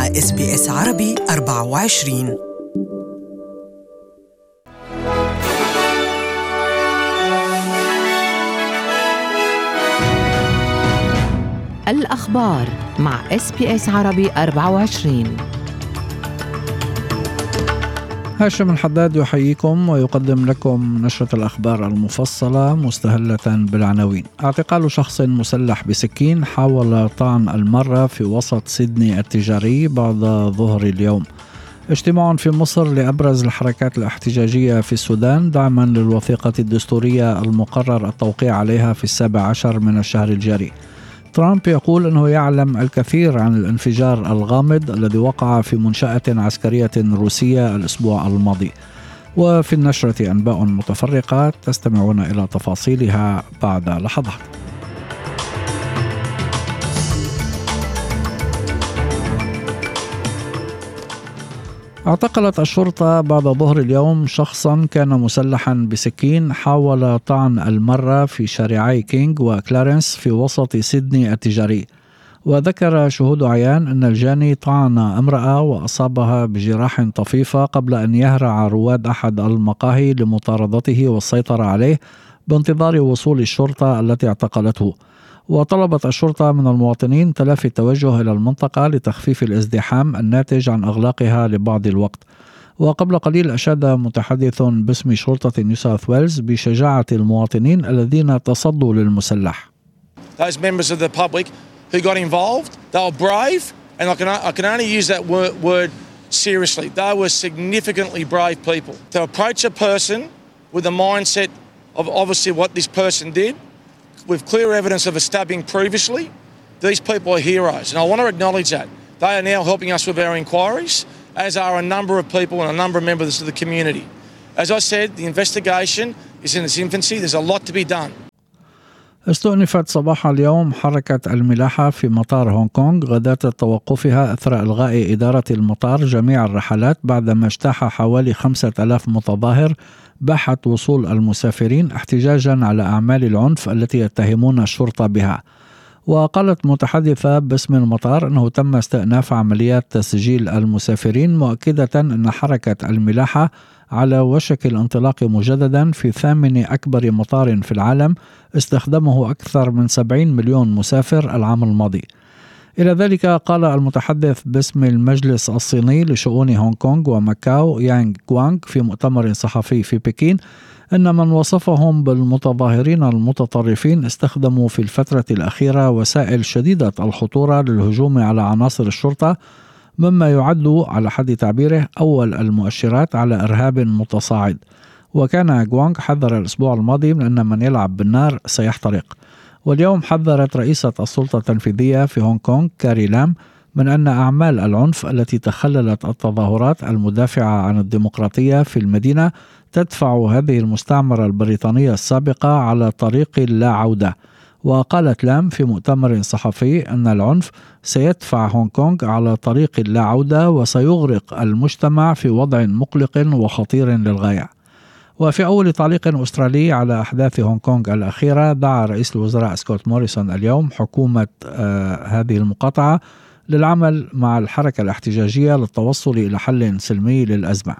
مع SBS عربي 24. الأخبار مع SBS عربي 24. هاشم الحداد يحييكم ويقدم لكم نشرة الأخبار المفصلة مستهلة بالعناوين. اعتقال شخص مسلح بسكين حاول طعن المرة في وسط سيدني التجاري بعد ظهر اليوم. اجتماع في مصر لأبرز الحركات الاحتجاجية في السودان دعما للوثيقة الدستورية المقرر التوقيع عليها في 17 من الشهر الجاري. ترامب يقول أنه يعلم الكثير عن الانفجار الغامض الذي وقع في منشأة عسكرية روسية الأسبوع الماضي. وفي النشرة أنباء متفرقة تستمعون إلى تفاصيلها بعد لحظات. اعتقلت الشرطة بعد ظهر اليوم شخصا كان مسلحا بسكين حاول طعن المرة في شارعي كينغ وكلارنس في وسط سيدني التجاري. وذكر شهود عيان أن الجاني طعن امرأة وأصابها بجراح طفيفة قبل أن يهرع رواد أحد المقاهي لمطاردته والسيطرة عليه بانتظار وصول الشرطة التي اعتقلته. وطلبت الشرطة من المواطنين تلافي التوجه إلى المنطقة لتخفيف الازدحام الناتج عن إغلاقها لبعض الوقت. وقبل قليل أشاد متحدث باسم شرطة نيو ساوث ويلز بشجاعة المواطنين الذين تصدوا للمسلح. Those members of the public who got involved, they were brave, and I can only use that word seriously. They were significantly brave people. To approach a person with the mindset of obviously what this person did, with clear evidence of a stabbing previously, these people are heroes, and I want to acknowledge that. They are now helping us with our inquiries, as are a number of people and a number of members of the community. As I said, the investigation is in its infancy. There's a lot to be done. استؤنفت صباح اليوم حركة الملاحة في مطار هونغ كونغ غداة توقفها أثر إلغاء إدارة المطار جميع الرحلات بعدما اجتاح حوالي 5000 متظاهر باحة وصول المسافرين احتجاجا على أعمال العنف التي يتهمون الشرطة بها. وقالت متحدثة باسم المطار أنه تم استئناف عمليات تسجيل المسافرين، مؤكدة أن حركة الملاحة على وشك الانطلاق مجددا في ثامن أكبر مطار في العالم استخدمه أكثر من 70 مليون مسافر العام الماضي. إلى ذلك قال المتحدث باسم المجلس الصيني لشؤون هونغ كونغ وماكاو يانغ كوانغ في مؤتمر صحفي في بكين أن من وصفهم بالمتظاهرين المتطرفين استخدموا في الفترة الأخيرة وسائل شديدة الخطورة للهجوم على عناصر الشرطة، مما يعد على حد تعبيره أول المؤشرات على إرهاب متصاعد. وكان كوانغ حذر الأسبوع الماضي من أن من يلعب بالنار سيحترق. واليوم حذرت رئيسة السلطة التنفيذية في هونغ كونغ كاري لام من أن أعمال العنف التي تخللت التظاهرات المدافعة عن الديمقراطية في المدينة تدفع هذه المستعمرة البريطانية السابقة على طريق لا عودة. وقالت لام في مؤتمر صحفي أن العنف سيدفع هونغ كونغ على طريق لا عودة وسيغرق المجتمع في وضع مقلق وخطير للغاية. وفي أول تعليق أسترالي على أحداث هونغ كونغ الأخيرة، دعا رئيس الوزراء سكوت موريسون اليوم حكومة هذه المقاطعة للعمل مع الحركة الاحتجاجية للتوصل إلى حل سلمي للأزمة.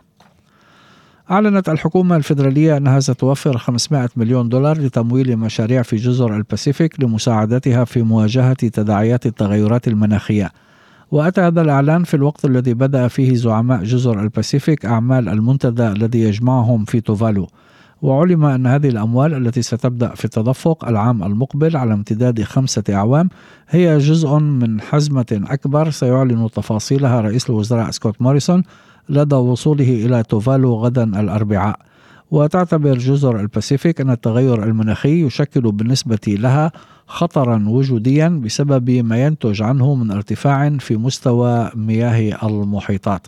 أعلنت الحكومة الفيدرالية أنها ستوفر $500 مليون لتمويل مشاريع في جزر الباسيفيك لمساعدتها في مواجهة تداعيات التغيرات المناخية. وأتى هذا الإعلان في الوقت الذي بدأ فيه زعماء جزر الباسيفيك أعمال المنتدى الذي يجمعهم في توفالو. وعلم أن هذه الأموال التي ستبدأ في التدفق العام المقبل على امتداد 5 أعوام هي جزء من حزمة أكبر سيعلن تفاصيلها رئيس الوزراء سكوت موريسون لدى وصوله إلى توفالو غدا الأربعاء. وتعتبر جزر الباسيفيك أن التغير المناخي يشكل بالنسبة لها خطرا وجوديا بسبب ما ينتج عنه من ارتفاع في مستوى مياه المحيطات.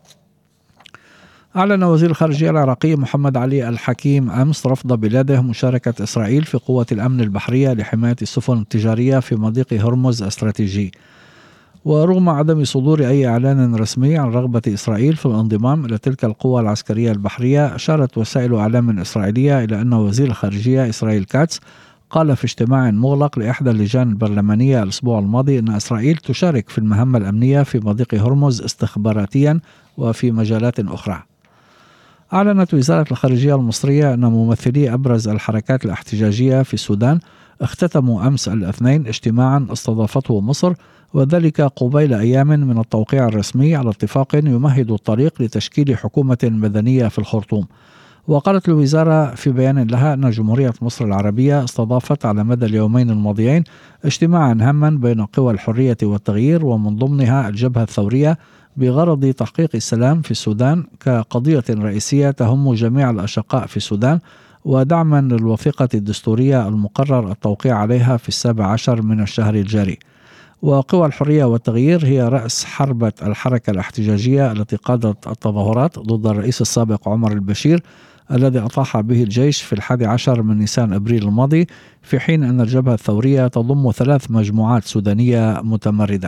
أعلن وزير الخارجية العراقي محمد علي الحكيم أمس رفض بلاده مشاركة إسرائيل في قوة الأمن البحرية لحماية السفن التجارية في مضيق هرمز الاستراتيجي. ورغم عدم صدور أي إعلان رسمي عن رغبة إسرائيل في الانضمام إلى تلك القوى العسكرية البحرية، أشارت وسائل إعلام إسرائيلية إلى أن وزير الخارجية إسرائيل كاتس قال في اجتماع مغلق لإحدى اللجان البرلمانية الأسبوع الماضي أن إسرائيل تشارك في المهمة الأمنية في مضيق هرمز استخباراتيا وفي مجالات أخرى. أعلنت وزارة الخارجية المصرية أن ممثلي أبرز الحركات الاحتجاجية في السودان اختتموا أمس الاثنين اجتماعا استضافته مصر، وذلك قبيل أيام من التوقيع الرسمي على اتفاق يمهد الطريق لتشكيل حكومة مدنية في الخرطوم. وقالت الوزارة في بيان لها أن جمهورية مصر العربية استضافت على مدى اليومين الماضيين اجتماعا هاما بين قوى الحرية والتغيير ومن ضمنها الجبهة الثورية بغرض تحقيق السلام في السودان كقضية رئيسية تهم جميع الأشقاء في السودان، ودعما للوثيقة الدستورية المقرر التوقيع عليها في 17 من الشهر الجاري. وقوى الحرية والتغيير هي رأس حربة الحركة الاحتجاجية التي قادت التظاهرات ضد الرئيس السابق عمر البشير الذي أطاح به الجيش في 11 من نيسان أبريل الماضي، في حين أن الجبهة الثورية تضم 3 مجموعات سودانية متمردة.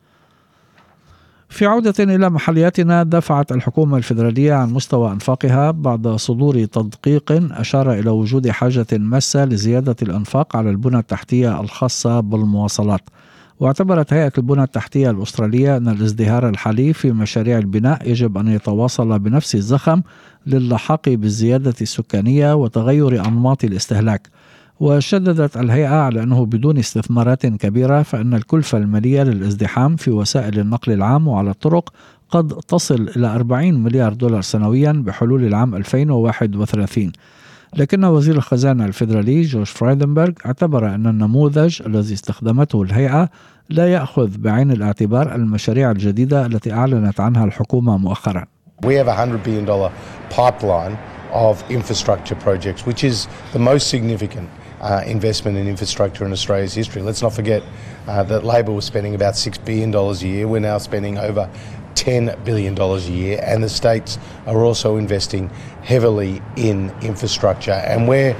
في عودة إلى محلياتنا، دفعت الحكومة الفيدرالية عن مستوى أنفاقها بعد صدور تدقيق أشار إلى وجود حاجة ماسة لزيادة الأنفاق على البنى التحتية الخاصة بالمواصلات. واعتبرت هيئة البنى التحتية الأسترالية أن الازدهار الحالي في مشاريع البناء يجب أن يتواصل بنفس الزخم للحاق بالزيادة السكانية وتغير أنماط الاستهلاك. وشددت الهيئة على أنه بدون استثمارات كبيرة فإن الكلفة المالية للازدحام في وسائل النقل العام وعلى الطرق قد تصل إلى 40 مليار دولار سنويا بحلول العام 2031. لكن وزير الخزانة الفيدرالي جورج فرايدنبرغ اعتبر أن النموذج الذي استخدمته الهيئة لا يأخذ بعين الاعتبار المشاريع الجديدة التي أعلنت عنها الحكومة مؤخرا. We have $100 billion pipeline of infrastructure projects, which is the most significant investment in infrastructure in Australia's history. Let's not forget that Labor was spending about $6 billion a year. We're now spending over $10 billion a year, and the states are also investing heavily in infrastructure. And where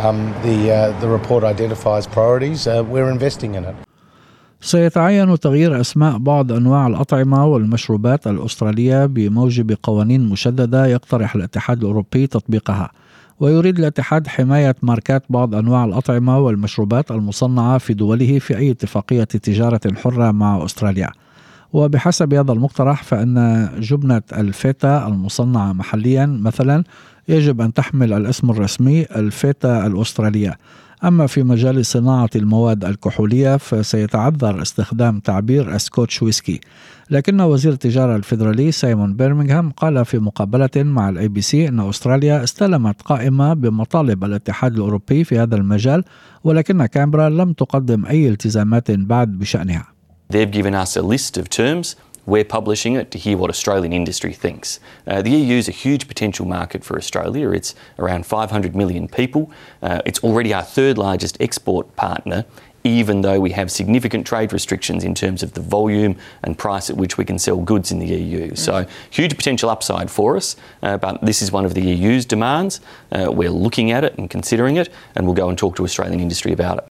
the report identifies priorities, we're investing in it. سيتعين تغيير أسماء بعض أنواع الأطعمة والمشروبات الأسترالية بموجب قوانين مشددة يقترح الاتحاد الأوروبي تطبيقها. ويريد الاتحاد حماية ماركات بعض أنواع الأطعمة والمشروبات المصنعة في دوله في أي اتفاقية تجارة حرة مع أستراليا. وبحسب هذا المقترح فإن جبنة الفيتا المصنعة محليا مثلا يجب أن تحمل الاسم الرسمي الفيتا الأسترالية. أما في مجال صناعة المواد الكحولية فسيتعذر استخدام تعبير اسكوتش ويسكي. لكن وزير التجارة الفيدرالي سايمون بيرمنغهام قال في مقابلة مع الABC أن أستراليا استلمت قائمة بمطالب الاتحاد الأوروبي في هذا المجال، ولكن كامبرا لم تقدم أي التزامات بعد بشأنها. They've given us a list of terms. We're publishing it to hear what Australian industry thinks. The EU is a huge potential market for Australia. It's around 500 million people. It's already our 3rd largest export partner, even though we have significant trade restrictions in terms of the volume and price at which we can sell goods in the EU. So huge potential upside for us, but this is one of the EU's demands. We're looking at it and considering it, and we'll go and talk to Australian industry about it.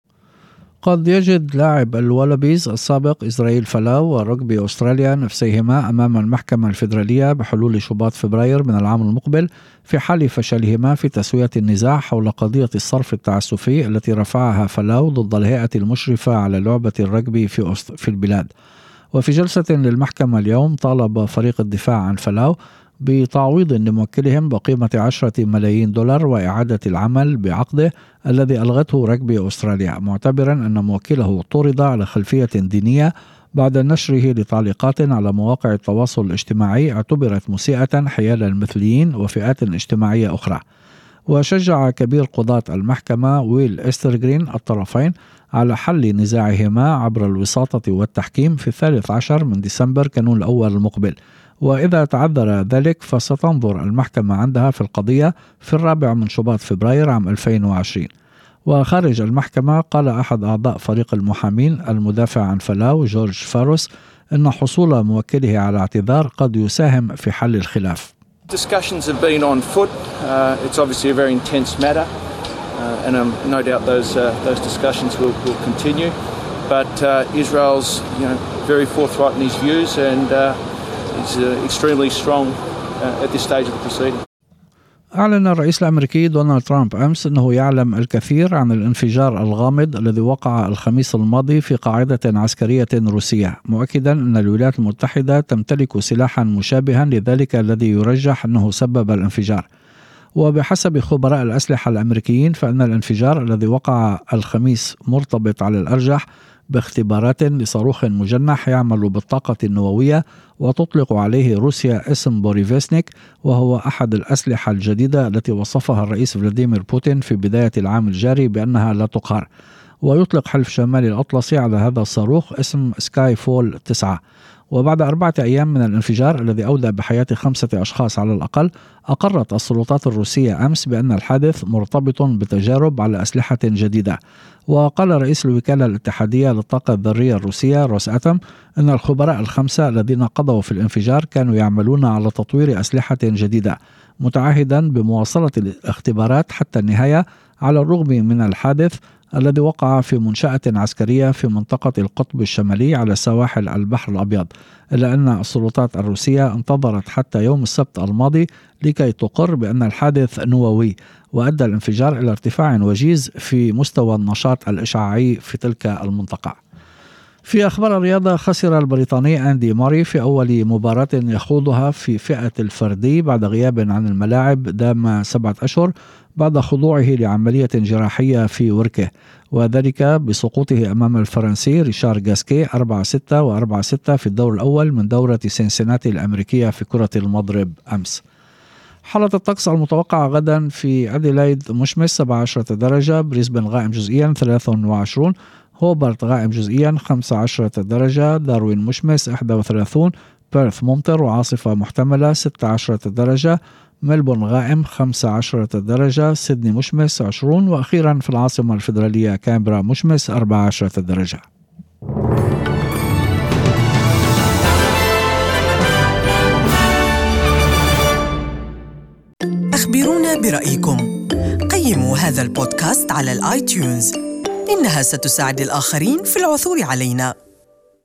قد يجد لاعب الولبيز السابق إسرائيل فلاو ورجبي أستراليا نفسيهما أمام المحكمة الفيدرالية بحلول شباط فبراير من العام المقبل في حال فشلهما في تسوية النزاع حول قضية الصرف التعسفي التي رفعها فلاو ضد الهيئة المشرفة على لعبة الرجبي في البلاد. وفي جلسة للمحكمة اليوم طالب فريق الدفاع عن فلاو بتعويض لموكلهم بقيمة 10 ملايين دولار وإعادة العمل بعقده الذي ألغته رجبي أستراليا، معتبرا أن موكله طرد على خلفية دينية بعد نشره لتعليقات على مواقع التواصل الاجتماعي اعتبرت مسيئة حيال المثليين وفئات اجتماعية أخرى. وشجع كبير قضاة المحكمة ويل إسترغرين الطرفين على حل نزاعهما عبر الوساطة والتحكيم في 13 من ديسمبر كانون الأول المقبل، وإذا تعذر ذلك فستنظر المحكمة عندها في القضية في 4 من شباط فبراير عام 2020. وخارج المحكمة قال أحد أعضاء فريق المحامين المدافع عن فلاو جورج فاروس أن حصول موكله على اعتذار قد يساهم في حل الخلاف. Discussions have been on foot. It's obviously a very intense matter, and no doubt those discussions will continue. But Israel's, very forthright in his views, and is extremely strong at this stage of the proceeding. أعلن الرئيس الأمريكي دونالد ترامب أمس أنه يعلم الكثير عن الانفجار الغامض الذي وقع الخميس الماضي في قاعدة عسكرية روسية، مؤكدا أن الولايات المتحدة تمتلك سلاحا مشابها لذلك الذي يرجح أنه سبب الانفجار. وبحسب خبراء الأسلحة الأمريكيين فإن الانفجار الذي وقع الخميس مرتبط على الأرجح باختبارات لصاروخ مجنح يعمل بالطاقة النووية وتطلق عليه روسيا اسم بوريفيسنيك، وهو أحد الأسلحة الجديدة التي وصفها الرئيس فلاديمير بوتين في بداية العام الجاري بأنها لا تقهر. ويطلق حلف شمال الأطلسي على هذا الصاروخ اسم سكاي فول 9. وبعد 4 أيام من الانفجار الذي أودى بحياة 5 أشخاص على الأقل، أقرت السلطات الروسية أمس بأن الحادث مرتبط بتجارب على أسلحة جديدة. وقال رئيس الوكالة الاتحادية للطاقة الذرية الروسية روساتوم أن الخبراء 5 الذين قضوا في الانفجار كانوا يعملون على تطوير أسلحة جديدة، متعهدا بمواصلة الاختبارات حتى النهاية على الرغم من الحادث الذي وقع في منشأة عسكرية في منطقة القطب الشمالي على سواحل البحر الأبيض، إلا أن السلطات الروسية انتظرت حتى يوم السبت الماضي لكي تقر بأن الحادث نووي، وأدى الانفجار إلى ارتفاع وجيز في مستوى النشاط الإشعاعي في تلك المنطقة. في أخبار الرياضة، خسر البريطاني أندي ماري في أول مباراة يخوضها في فئة الفردي بعد غياب عن الملاعب دام 7 أشهر بعد خضوعه لعملية جراحية في وركه، وذلك بسقوطه أمام الفرنسي ريشار غاسكي 4-6 و4-6 في الدور الأول من دورة سينسيناتي الأمريكية في كرة المضرب أمس. حالة الطقس المتوقعة غدا: في أديلايد مشمس 17 درجة، بريسبن غائم جزئيا 23، هوبارت غائم جزئيا 15 درجة، داروين مشمس 31، بيرث ممطر وعاصفة محتملة 16 درجة، ملبورن غائم 15 درجة، سيدني مشمس 20، وأخيرا في العاصمة الفيدرالية كامبرا مشمس 14 درجة. أخبرونا برأيكم. قيموا هذا البودكاست على الآيتيونز، إنها ستساعد الآخرين في العثور علينا.